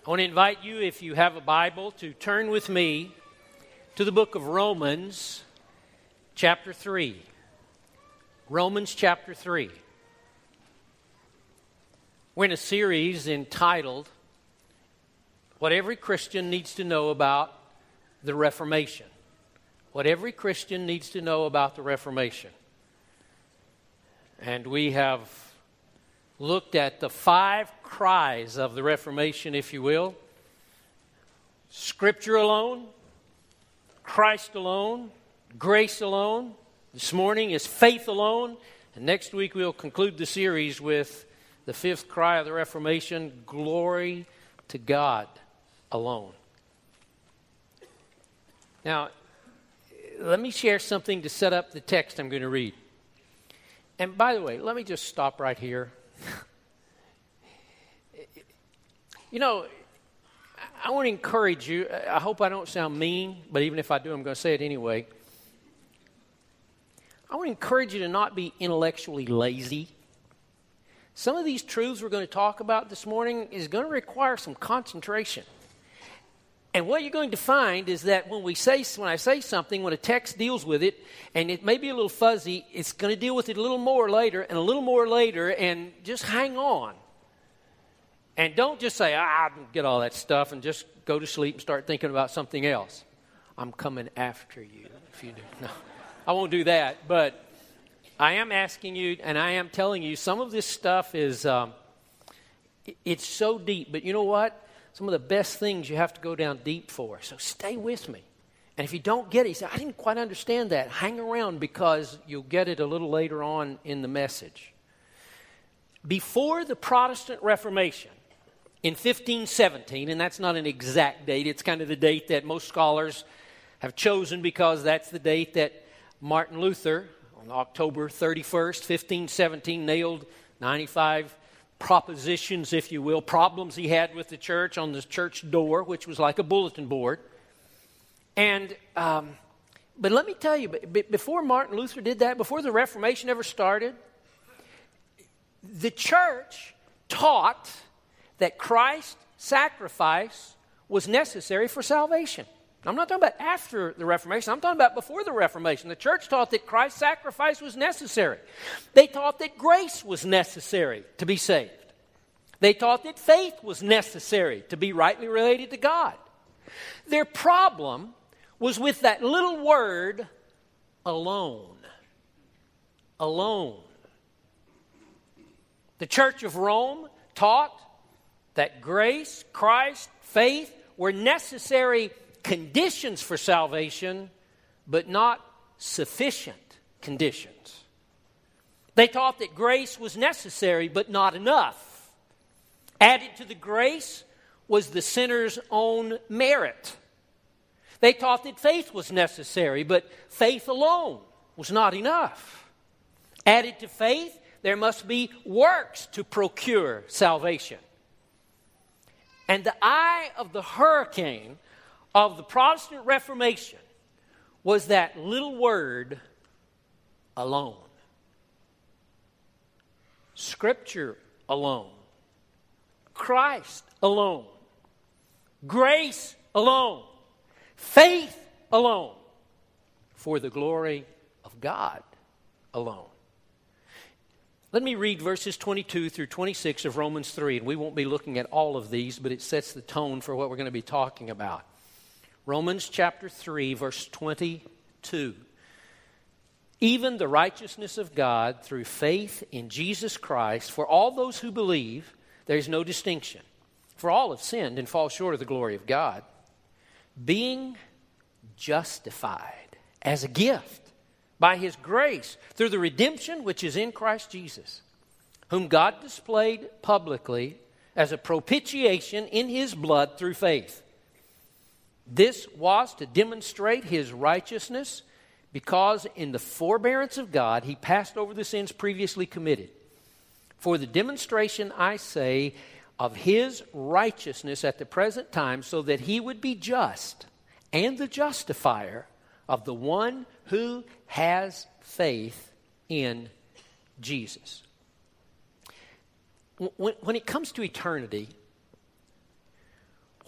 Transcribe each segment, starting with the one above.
I want to invite you, if you have a Bible, to turn with me to the book of Romans, chapter 3. Romans, chapter 3. We're in a series entitled, What Every Christian Needs to Know About the Reformation. What every Christian needs to know about the Reformation. And we have looked at the 5 cries of the Reformation, if you will. Scripture alone, Christ alone, grace alone. This morning is faith alone. And next week we'll conclude the series with the 5th cry of the Reformation, glory to God alone. Now, let me share something to set up the text I'm going to read. And by the way, let me just stop right here. You know, I want to encourage you. I hope I don't sound mean, but even if I do, I'm going to say it anyway. I want to encourage you to not be intellectually lazy. Some of these truths we're going to talk about this morning is going to require some concentration. And what you're going to find is that when I say something, when a text deals with it, and it may be a little fuzzy, it's going to deal with it a little more later, and a little more later, and just hang on. And don't just say, I don't get all that stuff, and just go to sleep and start thinking about something else. I'm coming after you if you do. No, I won't do that. But I am asking you, and I am telling you, some of this stuff is, it's so deep. But you know what? Some of the best things you have to go down deep for. So stay with me. And if you don't get it, you say, I didn't quite understand that. Hang around because you'll get it a little later on in the message. Before the Protestant Reformation, in 1517, and that's not an exact date, it's kind of the date that most scholars have chosen because that's the date that Martin Luther, on October 31st, 1517, nailed 95 propositions, if you will, problems he had with the church on the church door, which was like a bulletin board. And, but let me tell you, before Martin Luther did that, before the Reformation ever started, the church taught that Christ's sacrifice was necessary for salvation. I'm not talking about after the Reformation. I'm talking about before the Reformation. The church taught that Christ's sacrifice was necessary. They taught that grace was necessary to be saved. They taught that faith was necessary to be rightly related to God. Their problem was with that little word, alone. Alone. The Church of Rome taught that grace, Christ, faith were necessary conditions for salvation, but not sufficient conditions. They taught that grace was necessary, but not enough. Added to the grace was the sinner's own merit. They taught that faith was necessary, but faith alone was not enough. Added to faith, there must be works to procure salvation. And the eye of the hurricane of the Protestant Reformation was that little word, alone. Scripture alone. Christ alone. Grace alone. Faith alone. For the glory of God alone. Let me read verses 22 through 26 of Romans 3, and we won't be looking at all of these, but it sets the tone for what we're going to be talking about. Romans chapter 3, verse 22. Even the righteousness of God through faith in Jesus Christ, for all those who believe, there is no distinction. For all have sinned and fall short of the glory of God, being justified as a gift by His grace, through the redemption which is in Christ Jesus, whom God displayed publicly as a propitiation in His blood through faith. This was to demonstrate His righteousness, because in the forbearance of God He passed over the sins previously committed. For the demonstration, I say, of His righteousness at the present time, so that He would be just and the justifier of the one who has faith in Jesus. When it comes to eternity,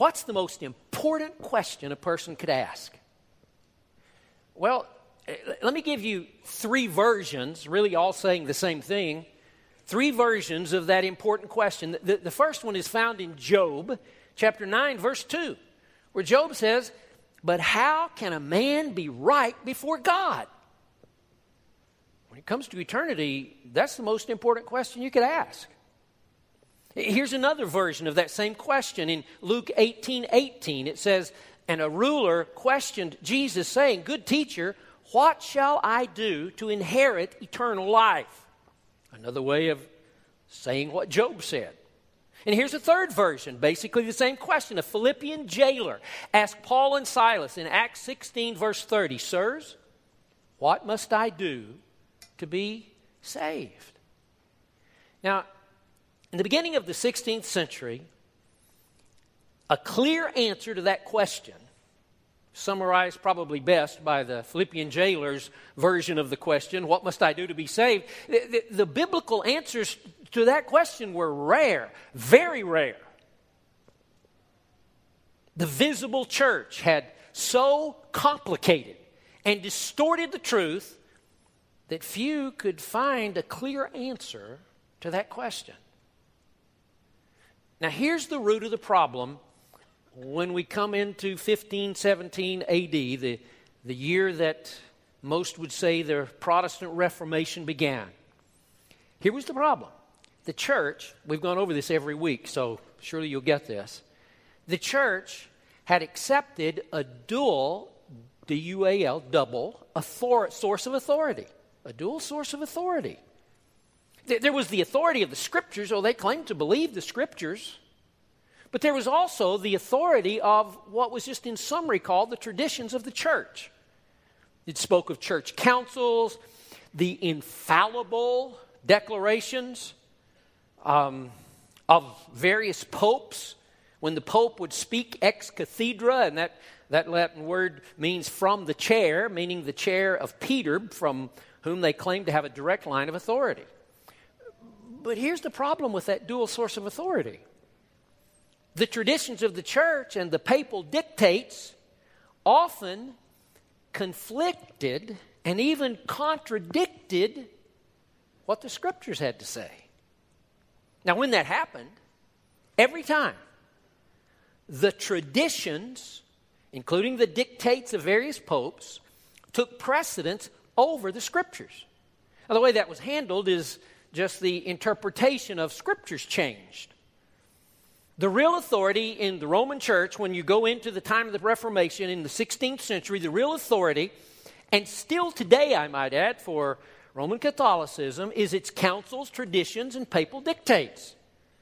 What's the most important question a person could ask? Well, let me give you three versions, really all saying the same thing. Three versions of that important question. The first one is found in Job, chapter 9, verse 2, where Job says, "But how can a man be right before God?" When it comes to eternity, that's the most important question you could ask. Here's another version of that same question in Luke 18:18. It says, "And a ruler questioned Jesus, saying, 'Good teacher, what shall I do to inherit eternal life?'" Another way of saying what Job said. And here's a third version, basically the same question. A Philippian jailer asked Paul and Silas in Acts 16, verse 30, "Sirs, what must I do to be saved?" Now, in the beginning of the 16th century, a clear answer to that question, summarized probably best by the Philippian jailer's version of the question, "What must I do to be saved?" The biblical answers to that question were rare, very rare. The visible church had so complicated and distorted the truth that few could find a clear answer to that question. Now, here's the root of the problem when we come into 1517 AD, the year that most would say the Protestant Reformation began. Here was the problem. The church, we've gone over this every week, so surely you'll get this. The church had accepted a dual, D-U-A-L, double, source of authority. A dual source of authority. There was the authority of the Scriptures, or they claimed to believe the Scriptures. But there was also the authority of what was just in summary called the traditions of the church. It spoke of church councils, the infallible declarations of various popes. When the pope would speak ex cathedra, and that Latin word means from the chair, meaning the chair of Peter, from whom they claimed to have a direct line of authority. But here's the problem with that dual source of authority. The traditions of the church and the papal dictates often conflicted and even contradicted what the Scriptures had to say. Now, when that happened, every time, the traditions, including the dictates of various popes, took precedence over the Scriptures. Now, the way that was handled is just the interpretation of Scriptures changed. The real authority in the Roman Church, when you go into the time of the Reformation in the 16th century, the real authority, and still today, I might add, for Roman Catholicism, is its councils, traditions, and papal dictates.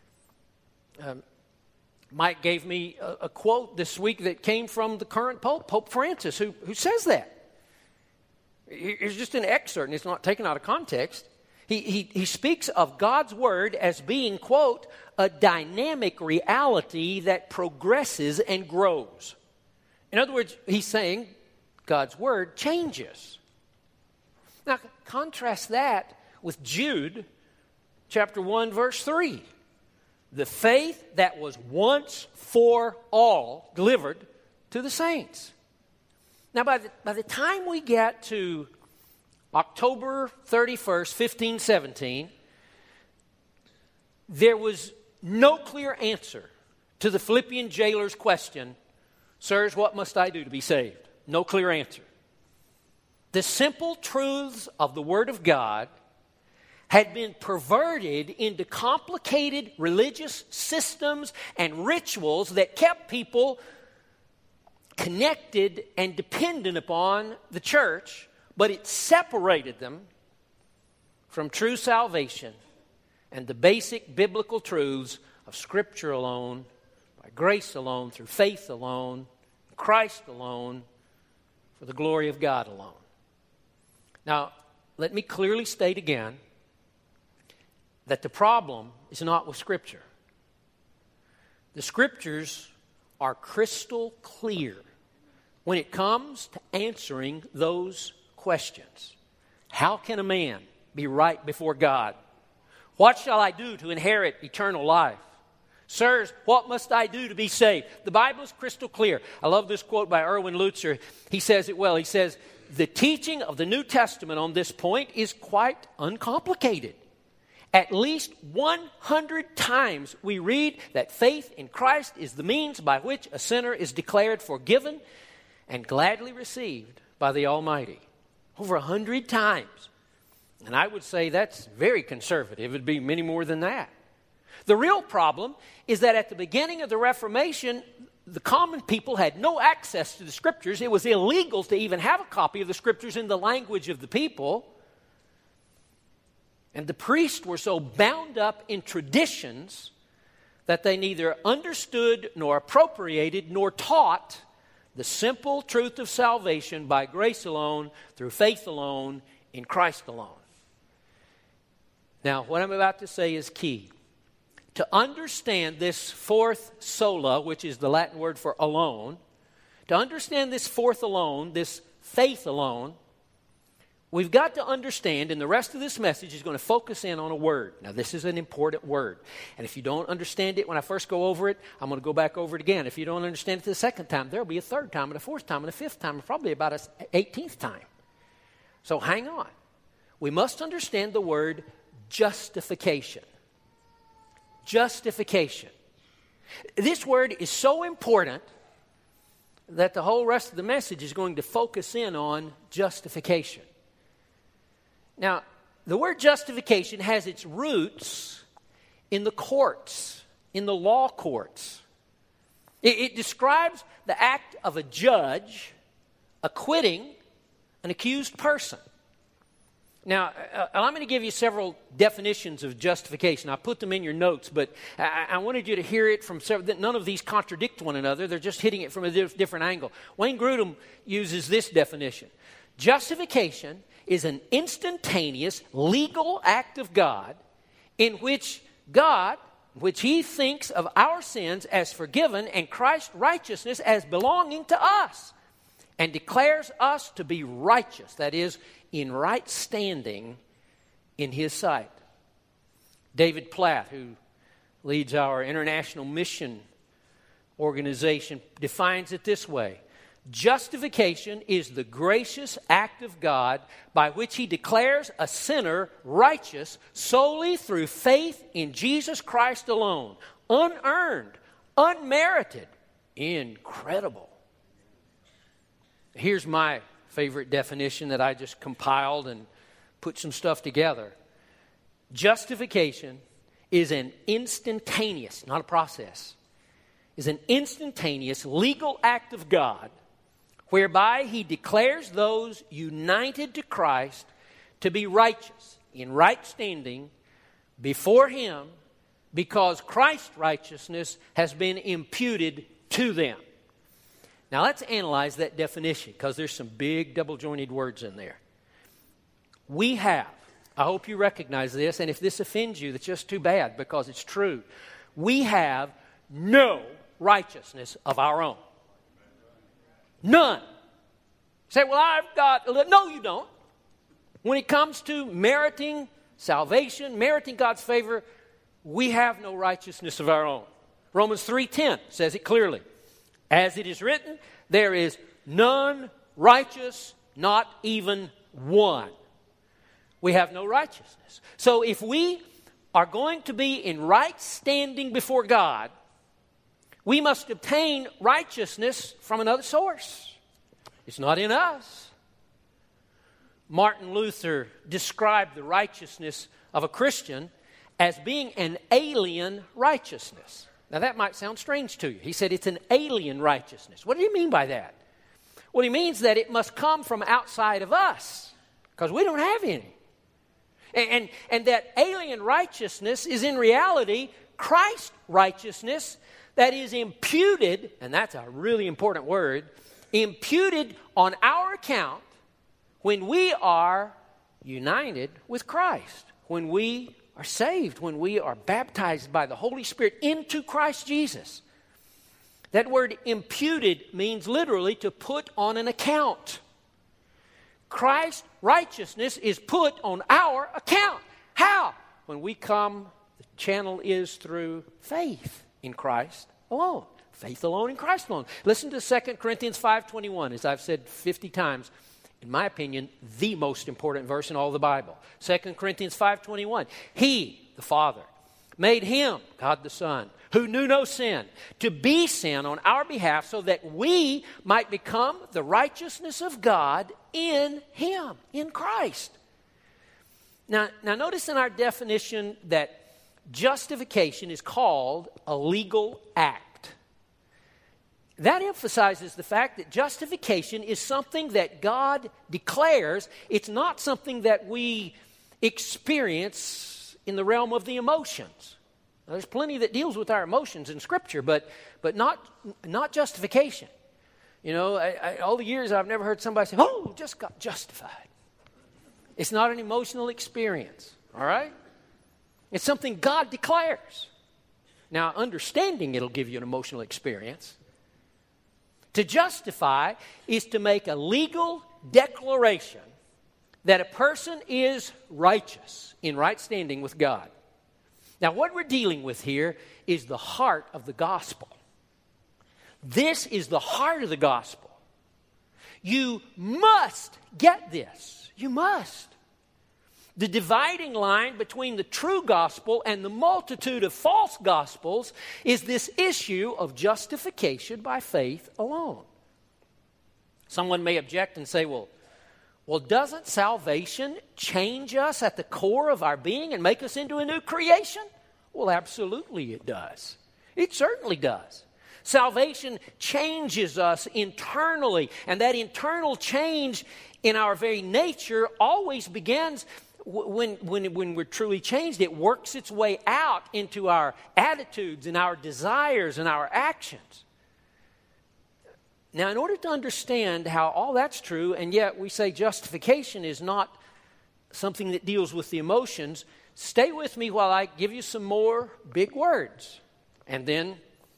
Mike gave me a quote this week that came from the current Pope, Pope Francis, who says that. Here's just an excerpt, and it's not taken out of context. He speaks of God's Word as being, quote, a dynamic reality that progresses and grows. In other words, he's saying God's Word changes. Now, contrast that with Jude, chapter 1, verse 3. The faith that was once for all delivered to the saints. Now, by the time we get to October 31st, 1517, there was no clear answer to the Philippian jailer's question, "Sirs, what must I do to be saved?" No clear answer. The simple truths of the Word of God had been perverted into complicated religious systems and rituals that kept people connected and dependent upon the church, but it separated them from true salvation and the basic biblical truths of Scripture alone, by grace alone, through faith alone, Christ alone, for the glory of God alone. Now, let me clearly state again that the problem is not with Scripture. The Scriptures are crystal clear when it comes to answering those questions. How can a man be right before God? What shall I do to inherit eternal life? Sirs, what must I do to be saved? The Bible is crystal clear. I love this quote by Erwin Lutzer. He says it well. He says, the teaching of the New Testament on this point is quite uncomplicated. At least 100 times we read that faith in Christ is the means by which a sinner is declared forgiven and gladly received by the Almighty. Over 100 times. And I would say that's very conservative. It would be many more than that. The real problem is that at the beginning of the Reformation, the common people had no access to the Scriptures. It was illegal to even have a copy of the Scriptures in the language of the people. And the priests were so bound up in traditions that they neither understood nor appropriated nor taught the simple truth of salvation by grace alone, through faith alone, in Christ alone. Now, what I'm about to say is key. To understand this fourth sola, which is the Latin word for alone, to understand this fourth alone, this faith alone, we've got to understand, and the rest of this message is going to focus in on a word. Now, this is an important word. And if you don't understand it when I first go over it, I'm going to go back over it again. If you don't understand it the second time, there'll be a third time, and a fourth time, and a fifth time, and probably about an 18th time. So hang on. We must understand the word justification. Justification. This word is so important that the whole rest of the message is going to focus in on justification. Now, the word justification has its roots in the courts, in the law courts. It describes the act of a judge acquitting an accused person. Now, allow me to give you several definitions of justification. I put them in your notes, but I wanted you to hear it from several. None of these contradict one another. They're just hitting it from a different angle. Wayne Grudem uses this definition. Justification is an instantaneous legal act of God in which He thinks of our sins as forgiven and Christ's righteousness as belonging to us, and declares us to be righteous, that is, in right standing in His sight. David Platt, who leads our international mission organization, defines it this way. Justification is the gracious act of God by which He declares a sinner righteous solely through faith in Jesus Christ alone. Unearned, unmerited, incredible. Here's my favorite definition that I just compiled and put some stuff together. Justification is an instantaneous, not a process, is an instantaneous legal act of God whereby He declares those united to Christ to be righteous, in right standing before Him, because Christ's righteousness has been imputed to them. Now let's analyze that definition, because there's some big double-jointed words in there. We have, I hope you recognize this, and if this offends you, that's just too bad, because it's true. We have no righteousness of our own. None. You say, well, I've got a little. No, you don't. When it comes to meriting salvation, meriting God's favor, we have no righteousness of our own. Romans 3:10 says it clearly. As it is written, there is none righteous, not even one. We have no righteousness. So if we are going to be in right standing before God, we must obtain righteousness from another source. It's not in us. Martin Luther described the righteousness of a Christian as being an alien righteousness. Now that might sound strange to you. He said it's an alien righteousness. What do you mean by that? Well, he means that it must come from outside of us, because we don't have any. And that alien righteousness is in reality Christ's righteousness that is imputed, and that's a really important word, imputed on our account when we are united with Christ, when we are saved, when we are baptized by the Holy Spirit into Christ Jesus. That word imputed means literally to put on an account. Christ's righteousness is put on our account. How? When we come, the channel is through faith. in Christ alone. Faith alone in Christ alone. Listen to 2 Corinthians 5:21, as I've said 50 times. In my opinion, the most important verse in all the Bible. 2 Corinthians 5:21. He, the Father, made him, God the Son, who knew no sin, to be sin on our behalf so that we might become the righteousness of God in him, in Christ. Now notice in our definition that justification is called a legal act. That emphasizes the fact that justification is something that God declares. It's not something that we experience in the realm of the emotions. Now, there's plenty that deals with our emotions in Scripture, but not justification. You know, all the years I've never heard somebody say, "Oh, just got justified." It's not an emotional experience, all right? It's something God declares. Now, understanding it'll give you an emotional experience. To justify is to make a legal declaration that a person is righteous, in right standing with God. Now, what we're dealing with here is the heart of the gospel. This is the heart of the gospel. You must get this. You must. The dividing line between the true gospel and the multitude of false gospels is this issue of justification by faith alone. Someone may object and say, well, doesn't salvation change us at the core of our being and make us into a new creation? Well, absolutely it does. It certainly does. Salvation changes us internally, and that internal change in our very nature always begins when we're truly changed. It works its way out into our attitudes and our desires and our actions. Now, in order to understand how all that's true, and yet we say justification is not something that deals with the emotions, stay with me while I give you some more big words and then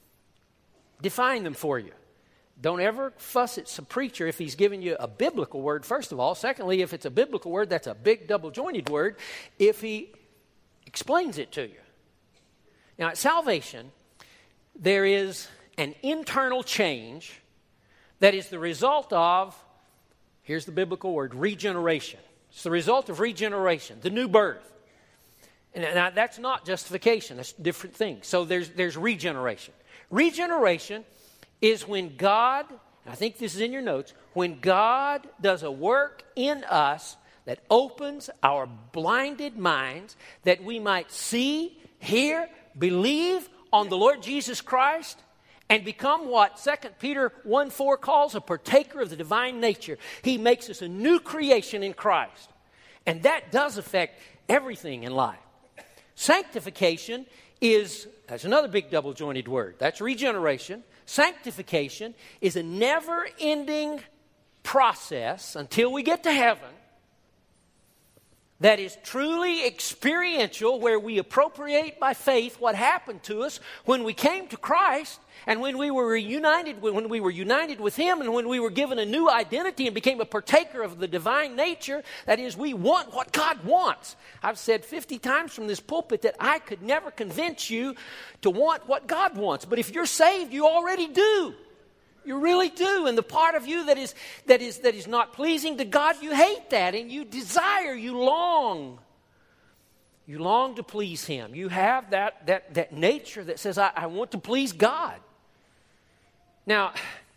define them for you. Don't ever fuss at some preacher if he's giving you a biblical word, first of all. Secondly, if it's a biblical word, that's a big double-jointed word if he explains it to you. Now, at salvation, there is an internal change that is the result of, here's the biblical word, regeneration. It's the result of regeneration, the new birth. And now, that's not justification. That's different things. So there's regeneration. Regeneration is when God, I think this is in your notes, when God does a work in us that opens our blinded minds that we might see, hear, believe on the Lord Jesus Christ and become what 2 Peter 1:4 calls a partaker of the divine nature. He makes us a new creation in Christ. And that does affect everything in life. Sanctification that's another big double-jointed word. That's regeneration. Sanctification is a never-ending process until we get to heaven that is truly experiential, where we appropriate by faith what happened to us when we came to Christ and when we were united with Him, and when we were given a new identity and became a partaker of the divine nature. That is, we want what God wants. I've said 50 times from this pulpit that I could never convince you to want what God wants. But if you're saved, you already do. You really do. And the part of you that is not pleasing to God, you hate that, and you desire, you long. You long to please Him. You have that nature that says, I want to please God. Now,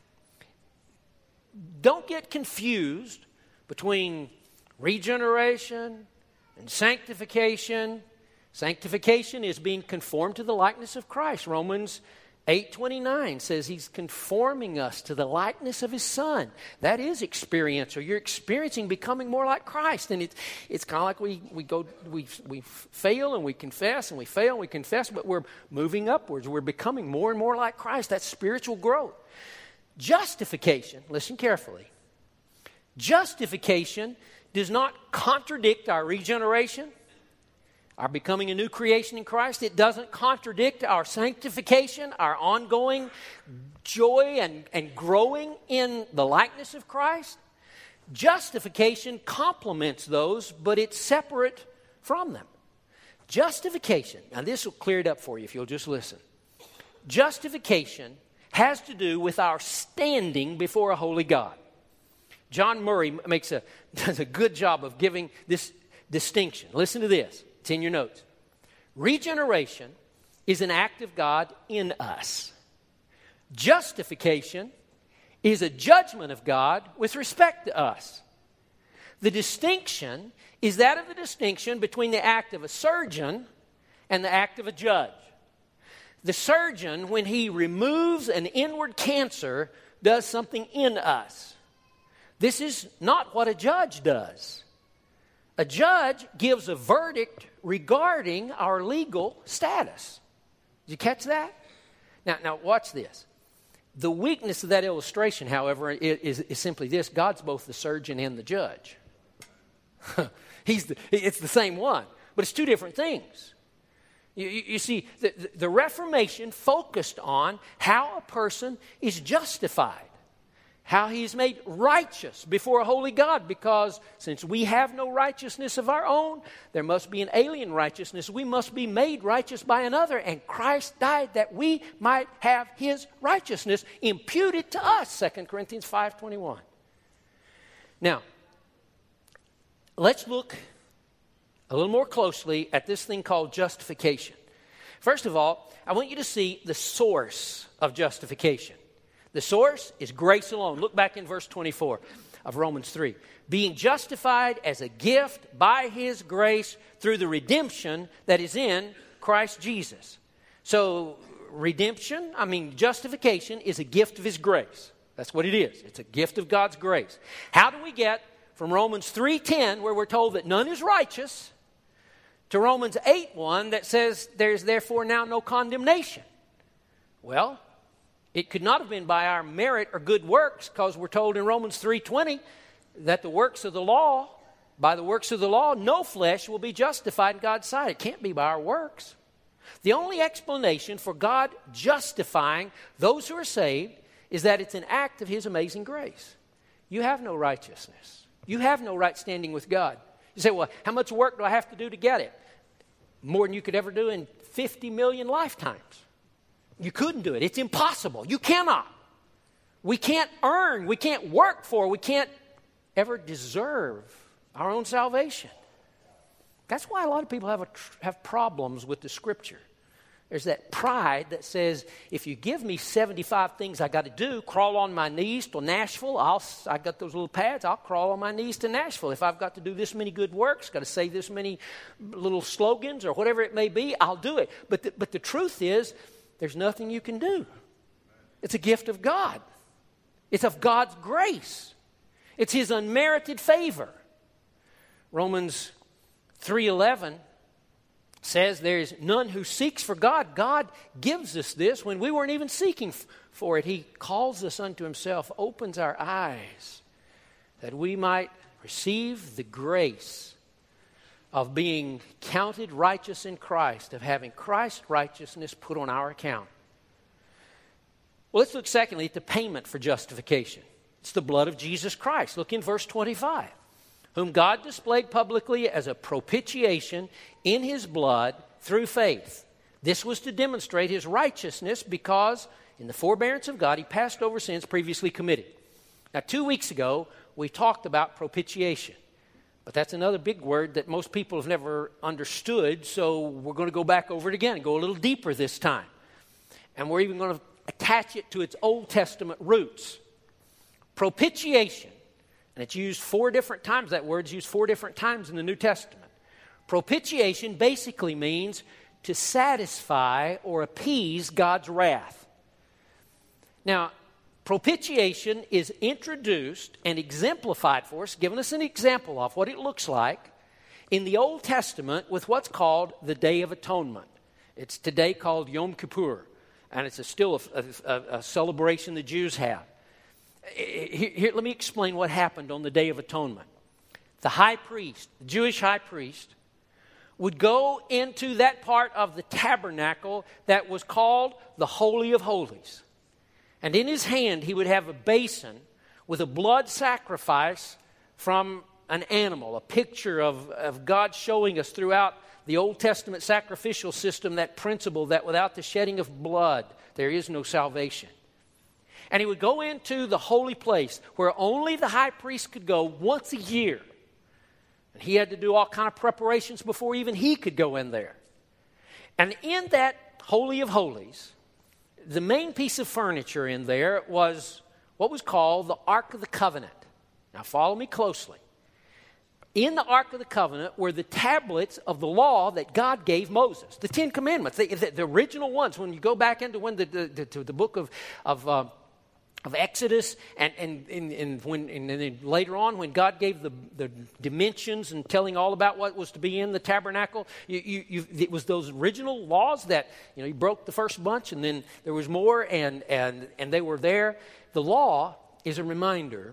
don't get confused between regeneration and sanctification. Sanctification is being conformed to the likeness of Christ. Romans 8:29 says He's conforming us to the likeness of His Son. That is experiential. You're experiencing becoming more like Christ. And it's kind of like we fail and we confess, and we fail and we confess, but we're moving upwards. We're becoming more and more like Christ. That's spiritual growth. Justification, listen carefully. Justification does not contradict our regeneration, our becoming a new creation in Christ. It doesn't contradict our sanctification, our ongoing joy and growing in the likeness of Christ. Justification complements those, but it's separate from them. Justification, now this will clear it up for you if you'll just listen. justification has to do with our standing before a holy God. John Murray does a good job of giving this distinction. Listen to this. It's in your notes. Regeneration is an act of God in us. Justification is a judgment of God with respect to us. The distinction is that of the distinction between the act of a surgeon and the act of a judge. The surgeon, when he removes an inward cancer, does something in us. This is not what a judge does. A judge gives a verdict regarding our legal status. Did you catch that? Now watch this. The weakness of that illustration, however, is simply this. God's both the surgeon and the judge. It's the same one, but it's two different things. You see, the Reformation focused on how a person is justified, how he is made righteous before a holy God, because since we have no righteousness of our own, there must be an alien righteousness. We must be made righteous by another, and Christ died that we might have his righteousness imputed to us, 2 Corinthians 5:21. Now, let's look a little more closely at this thing called justification. First of all, I want you to see the source of justification. The source is grace alone. Look back in verse 24 of Romans 3. Being justified as a gift by his grace through the redemption that is in Christ Jesus. So justification is a gift of his grace. That's what it is. It's a gift of God's grace. How do we get from Romans 3:10, where we're told that none is righteous, to Romans 8:1 that says there's therefore now no condemnation? Well, it could not have been by our merit or good works, because we're told in Romans 3:20 that by the works of the law, no flesh will be justified in God's sight. It can't be by our works. The only explanation for God justifying those who are saved is that it's an act of his amazing grace. You have no righteousness. You have no right standing with God. You say, well, how much work do I have to do to get it? More than you could ever do in 50 million lifetimes. You couldn't do it. It's impossible. You cannot. We can't earn. We can't work for. We can't ever deserve our own salvation. That's why a lot of people have problems with the Scripture. There's that pride that says, if you give me 75 things I got to do, crawl on my knees to Nashville. I got those little pads. I'll crawl on my knees to Nashville. If I've got to do this many good works, got to say this many little slogans or whatever it may be, I'll do it. But the truth is, there's nothing you can do. It's a gift of God. It's of God's grace. It's his unmerited favor. Romans 3:11 says there's none who seeks for God. God gives us this when we weren't even seeking for it. He calls us unto himself, opens our eyes, that we might receive the grace of being counted righteous in Christ, of having Christ's righteousness put on our account. Well, let's look secondly at the payment for justification. It's the blood of Jesus Christ. Look in verse 25. Whom God displayed publicly as a propitiation in his blood through faith. This was to demonstrate his righteousness, because in the forbearance of God he passed over sins previously committed. Now, 2 weeks ago we talked about propitiation. But that's another big word that most people have never understood, so we're going to go back over it again and go a little deeper this time. And we're even going to attach it to its Old Testament roots. Propitiation, and it's used 4 different times. That word's used 4 different times in the New Testament. Propitiation basically means to satisfy or appease God's wrath. Now, propitiation is introduced and exemplified for us, giving us an example of what it looks like in the Old Testament with what's called the Day of Atonement. It's today called Yom Kippur, and it's still a celebration the Jews have. Here, let me explain what happened on the Day of Atonement. The high priest, the Jewish high priest, would go into that part of the tabernacle that was called the Holy of Holies. And in his hand, he would have a basin with a blood sacrifice from an animal, a picture of God showing us throughout the Old Testament sacrificial system, that principle that without the shedding of blood, there is no salvation. And he would go into the holy place where only the high priest could go once a year. And he had to do all kind of preparations before even he could go in there. And in that Holy of Holies, the main piece of furniture in there was what was called the Ark of the Covenant. Now follow me closely. In the Ark of the Covenant were the tablets of the law that God gave Moses, the Ten Commandments, the original ones. When you go back into when the book of Exodus, and then later on when God gave the dimensions and telling all about what was to be in the tabernacle, it was those original laws that you broke the first bunch, and then there was more, and they were there. The law is a reminder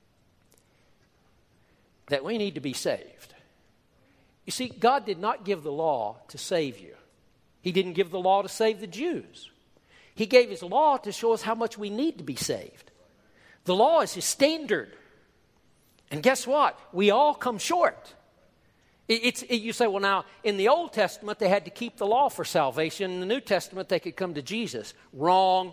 that we need to be saved. You see, God did not give the law to save you. He didn't give the law to save the Jews. He gave his law to show us how much we need to be saved. The law is his standard. And guess what? We all come short. You say, well, now, in the Old Testament, they had to keep the law for salvation. In the New Testament, they could come to Jesus. Wrong.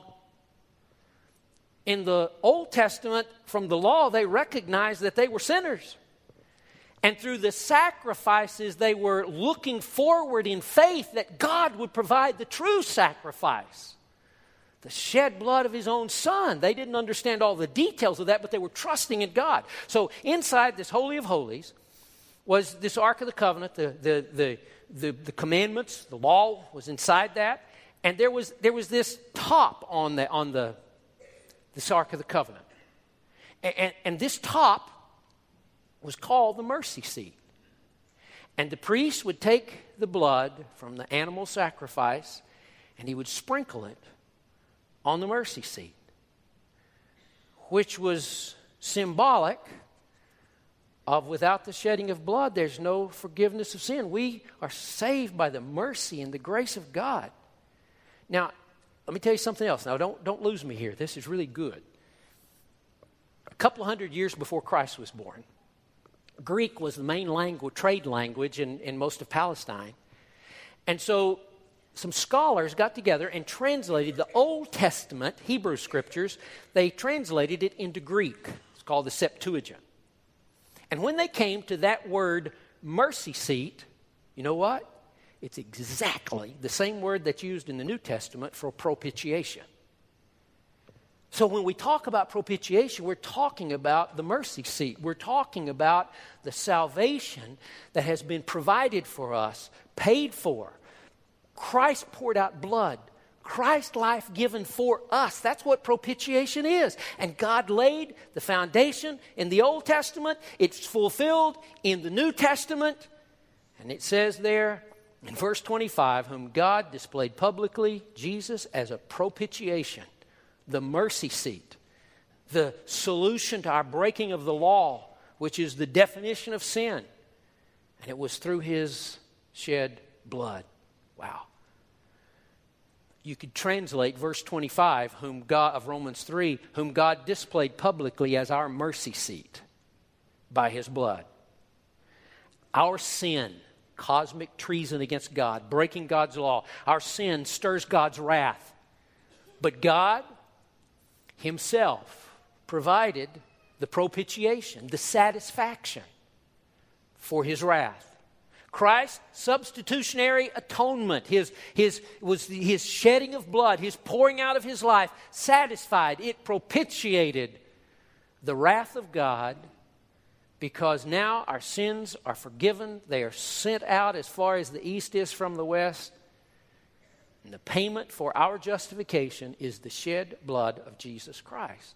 In the Old Testament, from the law, they recognized that they were sinners. And through the sacrifices, they were looking forward in faith that God would provide the true sacrifice. The shed blood of his own son. They didn't understand all the details of that, but they were trusting in God. So inside this Holy of Holies was this Ark of the Covenant, the commandments, the law was inside that. And there was this top on this Ark of the Covenant. And this top was called the mercy seat. And the priest would take the blood from the animal sacrifice and he would sprinkle it on the mercy seat, which was symbolic of without the shedding of blood, there's no forgiveness of sin. We are saved by the mercy and the grace of God. Now, let me tell you something else. Now, don't lose me here. This is really good. A couple of hundred years before Christ was born, Greek was the main language, trade language in most of Palestine. And so some scholars got together and translated the Old Testament Hebrew scriptures. They translated it into Greek. It's called the Septuagint. And when they came to that word mercy seat, you know what? It's exactly the same word that's used in the New Testament for propitiation. So when we talk about propitiation, we're talking about the mercy seat. We're talking about the salvation that has been provided for us, paid for. Christ poured out blood. Christ's life given for us. That's what propitiation is. And God laid the foundation in the Old Testament. It's fulfilled in the New Testament. And it says there in verse 25, whom God displayed publicly, Jesus, as a propitiation. The mercy seat, the solution to our breaking of the law, which is the definition of sin. And it was through his shed blood. Wow. You could translate verse 25, whom God, of Romans 3, whom God displayed publicly as our mercy seat by his blood. Our sin, cosmic treason against God, breaking God's law. Our sin stirs God's wrath. But God himself provided the propitiation, the satisfaction for his wrath. Christ's substitutionary atonement, his shedding of blood, his pouring out of his life, satisfied, it propitiated the wrath of God, because now our sins are forgiven. They are sent out as far as the east is from the west. And the payment for our justification is the shed blood of Jesus Christ.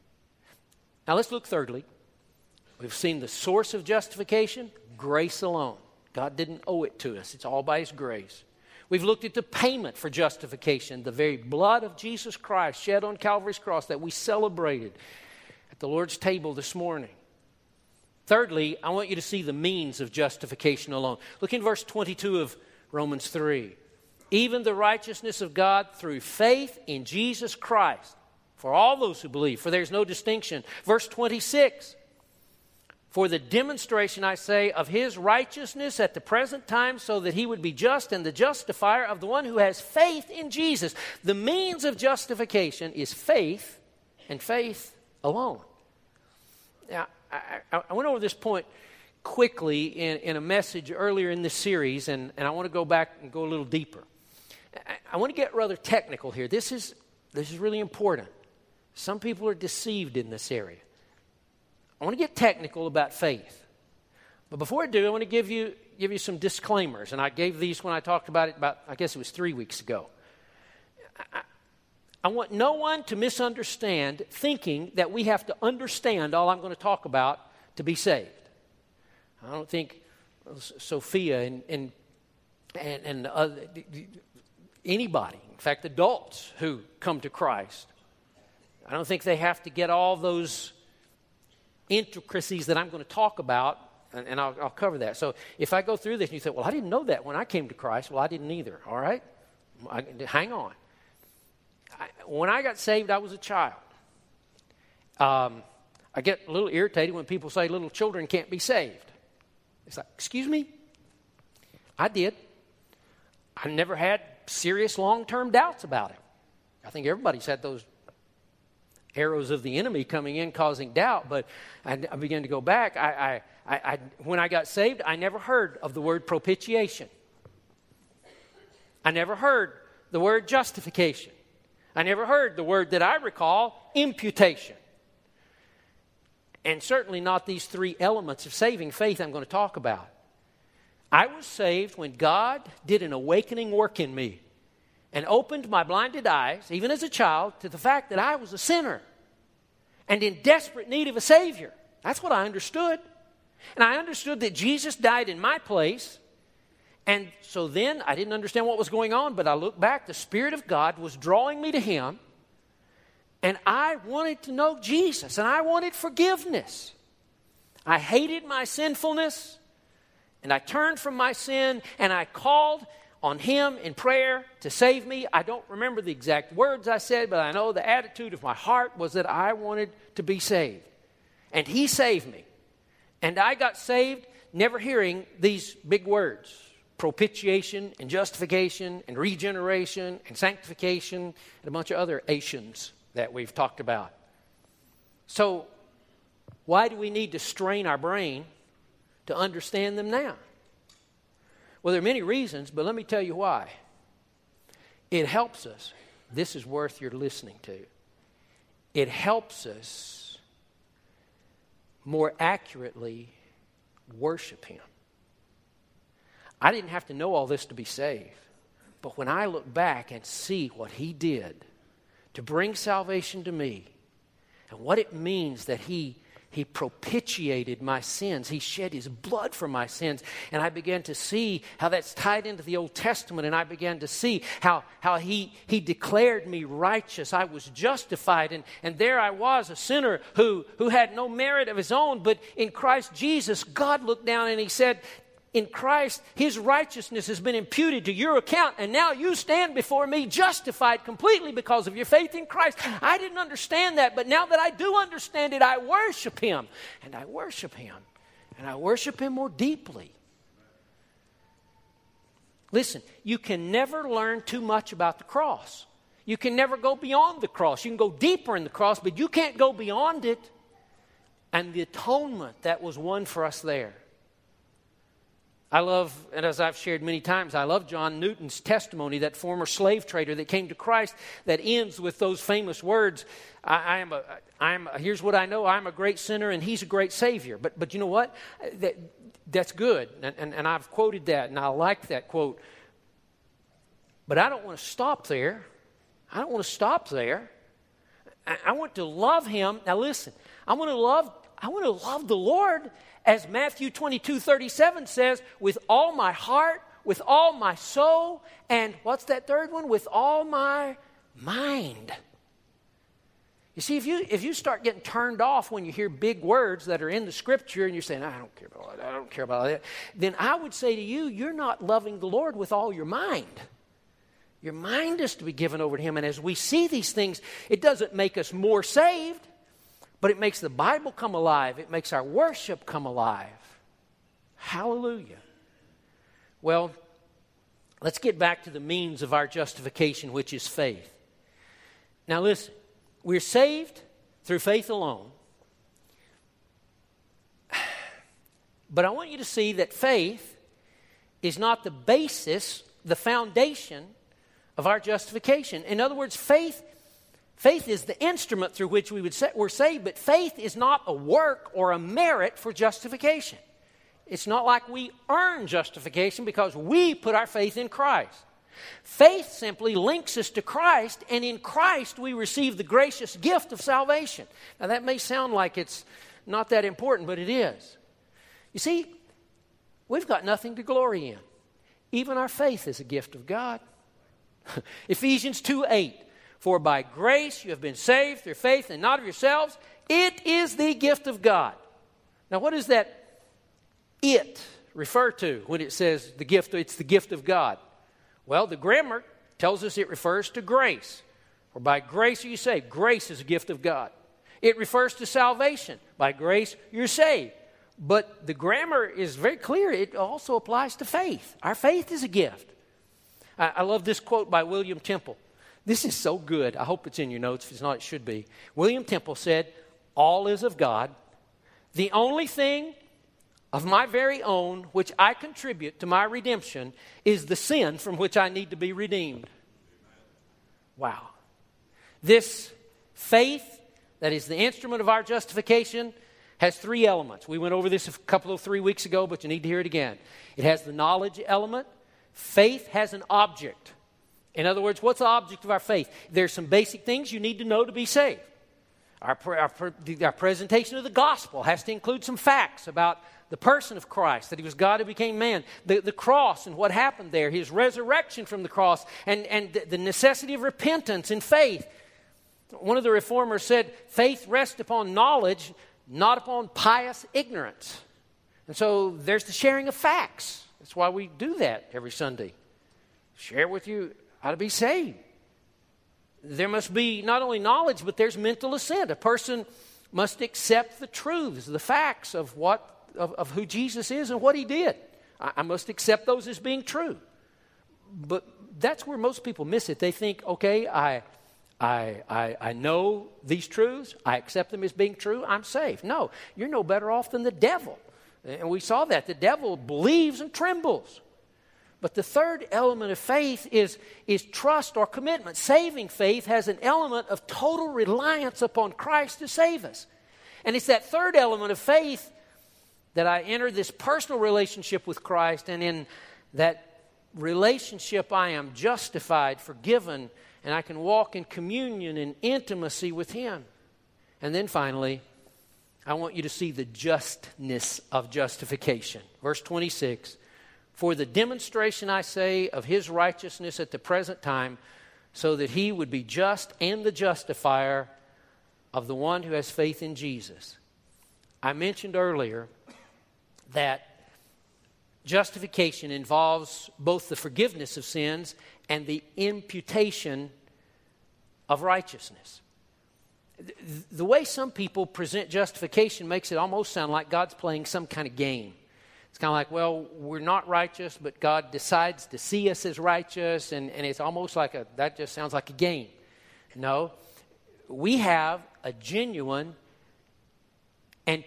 Now let's look thirdly. We've seen the source of justification, grace alone. God didn't owe it to us. It's all by his grace. We've looked at the payment for justification, the very blood of Jesus Christ shed on Calvary's cross that we celebrated at the Lord's table this morning. Thirdly, I want you to see the means of justification alone. Look in verse 22 of Romans 3. Even the righteousness of God through faith in Jesus Christ, for all those who believe, for there's no distinction. Verse 26, For the demonstration, I say, of his righteousness at the present time, so that he would be just and the justifier of the one who has faith in Jesus. The means of justification is faith, and faith alone. Now, I went over this point quickly in a message earlier in this series, and I want to go back and go a little deeper. I want to get rather technical here. This is really important. Some people are deceived in this area. I want to get technical about faith. But before I do, I want to give you some disclaimers. And I gave these when I talked about it I guess it was 3 weeks ago. I want no one to misunderstand thinking that we have to understand all I'm going to talk about to be saved. I don't think Sophia and anybody, in fact, adults who come to Christ, I don't think they have to get all those intricacies that I'm going to talk about, and I'll cover that. So if I go through this and you say, well, I didn't know that when I came to Christ. Well, I didn't either, all right? Hang on. When I got saved, I was a child. I get a little irritated when people say little children can't be saved. It's like, excuse me? I did. I never had serious long-term doubts about it. I think everybody's had those arrows of the enemy coming in causing doubt, but I began to go back. When I got saved, I never heard of the word propitiation. I never heard the word justification. I never heard the word that I recall, imputation. And certainly not these three elements of saving faith I'm going to talk about. I was saved when God did an awakening work in me and opened my blinded eyes, even as a child, to the fact that I was a sinner and in desperate need of a Savior. That's what I understood. And I understood that Jesus died in my place. And so then I didn't understand what was going on, but I looked back. The Spirit of God was drawing me to Him. And I wanted to know Jesus, and I wanted forgiveness. I hated my sinfulness, and I turned from my sin, and I called on Him in prayer to save me. I don't remember the exact words I said, but I know the attitude of my heart was that I wanted to be saved. And He saved me. And I got saved never hearing these big words: propitiation and justification and regeneration and sanctification and a bunch of other Asians that we've talked about. So why do we need to strain our brain to understand them now? Well, there are many reasons, but let me tell you why. It helps us. This is worth your listening to. It helps us more accurately worship Him. I didn't have to know all this to be saved, but when I look back and see what He did to bring salvation to me, and what it means that He propitiated my sins. He shed His blood for my sins. And I began to see how that's tied into the Old Testament. And I began to see how He declared me righteous. I was justified. And there I was, a sinner who had no merit of his own. But in Christ Jesus, God looked down and He said, in Christ, His righteousness has been imputed to your account, and now you stand before me justified completely because of your faith in Christ. I didn't understand that, but now that I do understand it, I worship Him, and I worship Him, and I worship Him more deeply. Listen, you can never learn too much about the cross. You can never go beyond the cross. You can go deeper in the cross, but you can't go beyond it. And the atonement that was won for us there. I love, and as I've shared many times, I love John Newton's testimony, that former slave trader that came to Christ, that ends with those famous words, here's what I know, I'm a great sinner and He's a great Savior. But you know what? That's good, and I've quoted that, and I like that quote. But I don't want to stop there. I don't want to stop there. I want to love Him. Now listen, I want to love the Lord, as Matthew 22:37 says, with all my heart, with all my soul, and what's that third one? With all my mind. You see, if you start getting turned off when you hear big words that are in the Scripture and you're saying, I don't care about that, I don't care about that, then I would say to you, you're not loving the Lord with all your mind. Your mind is to be given over to Him. And as we see these things, it doesn't make us more saved, but it makes the Bible come alive. It makes our worship come alive. Hallelujah. Well, let's get back to the means of our justification, which is faith. Now listen, we're saved through faith alone. But I want you to see that faith is not the basis, the foundation of our justification. In other words, faith is the instrument through which we're saved, but faith is not a work or a merit for justification. It's not like we earn justification because we put our faith in Christ. Faith simply links us to Christ, and in Christ we receive the gracious gift of salvation. Now that may sound like it's not that important, but it is. You see, we've got nothing to glory in. Even our faith is a gift of God. Ephesians 2:8, for by grace you have been saved through faith and not of yourselves. It is the gift of God. Now what does that it refer to when it says the gift? It's the gift of God. Well, the grammar tells us it refers to grace. For by grace are you saved. Grace is a gift of God. It refers to salvation. By grace you're saved. But the grammar is very clear. It also applies to faith. Our faith is a gift. I love this quote by William Temple. This is so good. I hope it's in your notes. If it's not, it should be. William Temple said, all is of God. The only thing of my very own which I contribute to my redemption is the sin from which I need to be redeemed. Wow. This faith that is the instrument of our justification has three elements. We went over this 3 weeks ago, but you need to hear it again. It has the knowledge element. Faith has an object. In other words, what's the object of our faith? There's some basic things you need to know to be saved. Our presentation of the gospel has to include some facts about the person of Christ, that he was God who became man, the cross and what happened there, his resurrection from the cross, and the necessity of repentance and faith. One of the reformers said, faith rests upon knowledge, not upon pious ignorance. And so there's the sharing of facts. That's why we do that every Sunday. Share with you how to be saved. There must be not only knowledge, but there's mental assent. A person must accept the truths, the facts of who Jesus is and what he did. I must accept those as being true. But that's where most people miss it. They think, okay, I know these truths. I accept them as being true. I'm saved. No, you're no better off than the devil. And we saw that. The devil believes and trembles. But the third element of faith is trust or commitment. Saving faith has an element of total reliance upon Christ to save us. And it's that third element of faith that I enter this personal relationship with Christ, and in that relationship I am justified, forgiven, and I can walk in communion and intimacy with Him. And then finally, I want you to see the justness of justification. Verse 26, for the demonstration, I say, of His righteousness at the present time, so that He would be just and the justifier of the one who has faith in Jesus. I mentioned earlier that justification involves both the forgiveness of sins and the imputation of righteousness. The way some people present justification makes it almost sound like God's playing some kind of game. It's kind of like, well, we're not righteous, but God decides to see us as righteous, and it's almost like that just sounds like a game. No, we have a genuine and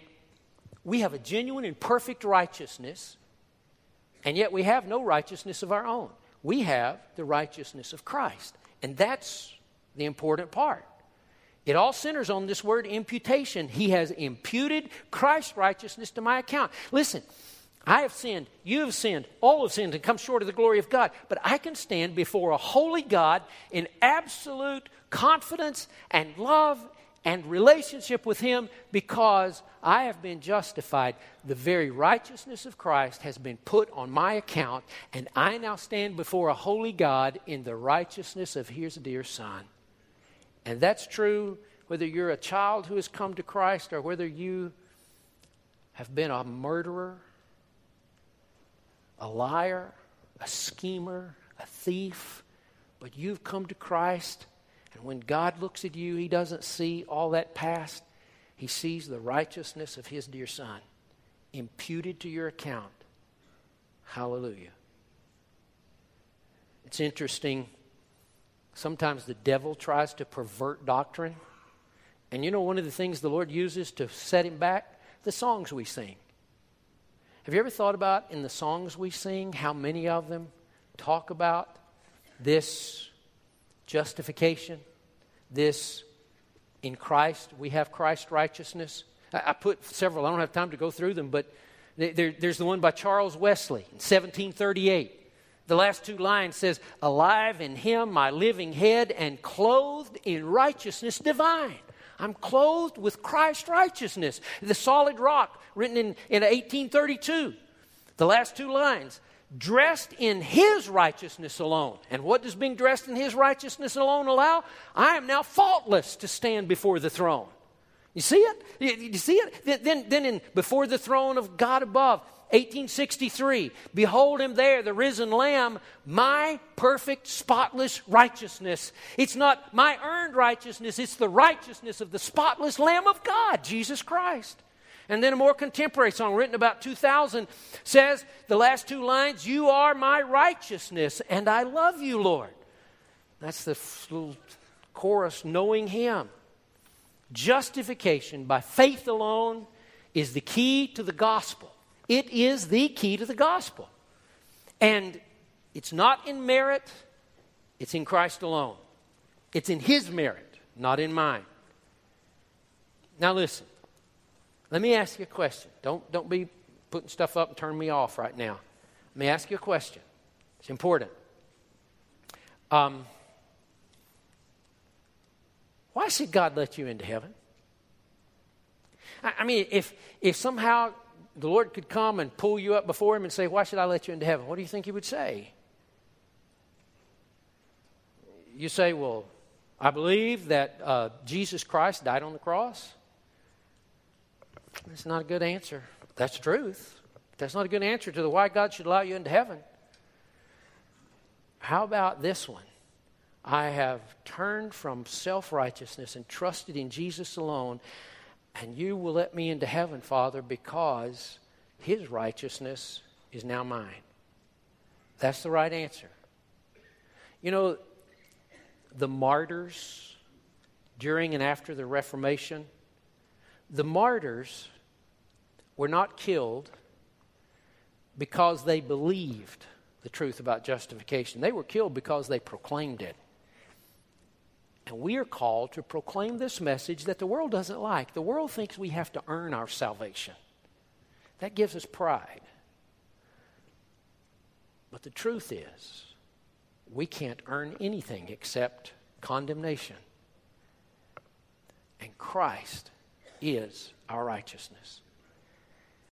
perfect righteousness, and yet we have no righteousness of our own. We have the righteousness of Christ, and that's the important part. It all centers on this word imputation. He has imputed Christ's righteousness to my account. Listen, I have sinned, you have sinned, all have sinned and come short of the glory of God. But I can stand before a holy God in absolute confidence and love and relationship with Him because I have been justified. The very righteousness of Christ has been put on my account, and I now stand before a holy God in the righteousness of His dear Son. And that's true whether you're a child who has come to Christ or whether you have been a murderer, a liar, a schemer, a thief, but you've come to Christ, and when God looks at you, He doesn't see all that past. He sees the righteousness of His dear Son imputed to your account. Hallelujah. It's interesting. Sometimes the devil tries to pervert doctrine. And you know one of the things the Lord uses to set him back? The songs we sing. Have you ever thought about in the songs we sing how many of them talk about this justification, this in Christ, we have Christ's righteousness? I put several, I don't have time to go through them, but there's the one by Charles Wesley in 1738. The last two lines says, alive in Him my living head and clothed in righteousness divine. I'm clothed with Christ's righteousness. The solid rock, written in 1832. The last two lines, dressed in His righteousness alone. And what does being dressed in His righteousness alone allow? I am now faultless to stand before the throne. You see it? You see it? Then before the throne of God above, 1863, behold Him there, the risen Lamb, my perfect, spotless righteousness. It's not my earned righteousness, it's the righteousness of the spotless Lamb of God, Jesus Christ. And then a more contemporary song written about 2000 says, the last two lines, you are my righteousness, and I love you, Lord. That's the little chorus, knowing Him. Justification by faith alone is the key to the gospel. It is the key to the gospel. And it's not in merit, it's in Christ alone. It's in His merit, not in mine. Now listen, let me ask you a question. Don't be putting stuff up and turn me off right now. Let me ask you a question. It's important. Why should God let you into heaven? I mean, if somehow the Lord could come and pull you up before Him and say, why should I let you into heaven? What do you think He would say? You say, well, I believe that Jesus Christ died on the cross. That's not a good answer. That's the truth. That's not a good answer to the why God should allow you into heaven. How about this one? I have turned from self-righteousness and trusted in Jesus alone, and you will let me into heaven, Father, because His righteousness is now mine. That's the right answer. You know, the martyrs during and after the Reformation, the martyrs were not killed because they believed the truth about justification. They were killed because they proclaimed it. And we are called to proclaim this message that the world doesn't like. The world thinks we have to earn our salvation. That gives us pride. But the truth is, we can't earn anything except condemnation. And Christ is our righteousness.